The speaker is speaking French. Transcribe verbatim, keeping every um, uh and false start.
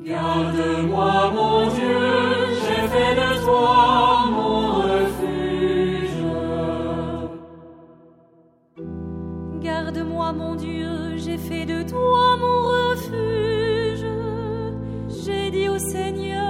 Garde-moi, mon Dieu, j'ai fait de toi mon refuge. Garde-moi, mon Dieu, j'ai fait de toi mon refuge. J'ai dit au Seigneur,